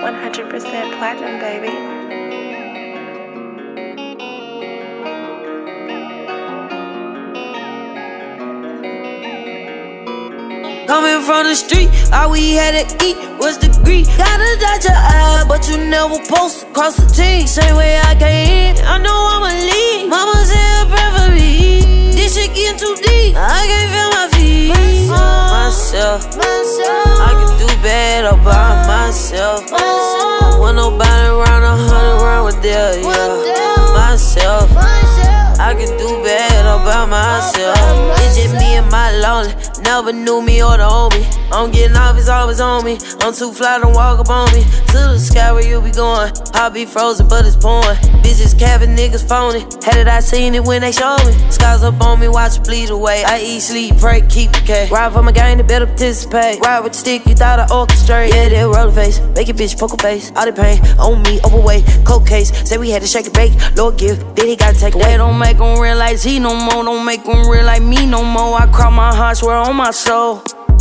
100% platinum, baby. Coming from the street, all we had to eat was the greed. Gotta dodge your eye, but you never post across the team. Same way I came in, I know I'ma leave. Mama said pray for me. This shit getting too deep, I can't feel my feet. Myself, I can do bad all by myself. Want nobody around 100 round with there, yeah. Myself, I can do bad all by myself. It's just me and my lonely. Never knew me or the homie. I'm getting off, it's always on me. I'm too fly, don't walk up on me. To the sky where you be going. I'll be frozen, but it's pouring. Bitches capping, niggas phony. Had it, I seen it when they showed me. Scars up on me, watch it bleed away. I eat, sleep, pray, keep the K. Ride for my game, they better participate. Ride with the stick, you thought I orchestrate. Yeah, they roll the face, make a bitch poker face. All the pain on me, overweight, cold case. Say we had to shake it, bake, Lord give, then he gotta take away. They don't make them realize he no more. Don't make them realize me no more. I cry my heart, swear on my soul.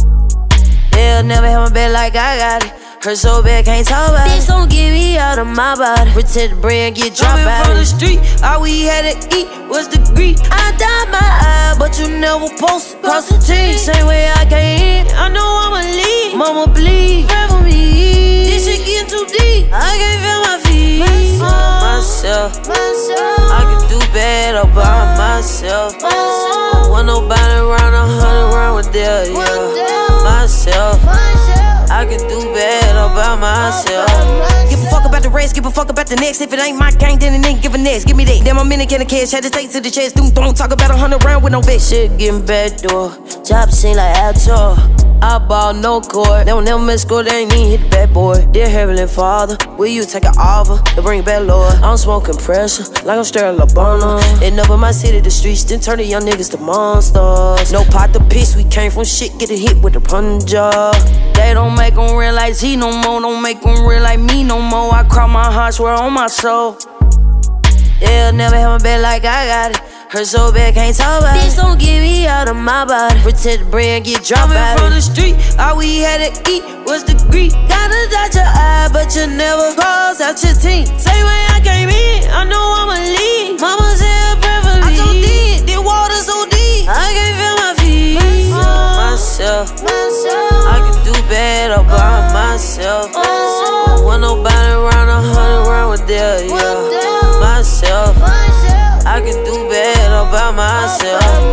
They'll never have my bed like I got it. Hurt so bad, can't talk about it. Bitch, don't get me out of my body. Pretend the brand get dropped out from the street, all we had to eat was the greed. I dyed my eye, but you never post across the team. Same way I came in, I know I'ma leave. Mama bleed, pray for me. This shit getting too deep, I can't feel my feet. Myself, I can do bad all by myself. Want nobody around 100 round with there, yeah. Myself, I can do bad all by myself. Give a fuck about the rest, give a fuck about the next. If it ain't my gang, then it ain't give a next. Give me that, then I'm in a can of cash. Had to take to the chest, don't talk about 100 round with no vex. Shit getting back door, job seem like Altor. I ball no court, they don't never miss score, they ain't even hit the bad boy. Dear Heavenly Father, will you take an offer to bring back Lord? I'm smoking pressure, like I'm stirring LeBron. End up in my city, the streets, then turn the young niggas to monsters. No pot to piss, we came from shit, getting hit with a plunger. They don't make them realize he no more, don't make them realize me no more. I cry my heart, swear on my soul. They'll never have my bed like I got it. Hurt so bad, can't talk about it. Bitch, don't get me out of my body. Pretend the brand get dropped out from the street, all we had to eat was the greed. Gotta dodge your eye, but you never cross out your team. Same way I came in, I know I'ma leave. Mama said pray for me. I so deep, the water so deep, I can't feel my feet. Myself, I can do bad all by myself. Want nobody around 100 round with there, yeah. Myself, I can do bad all by myself.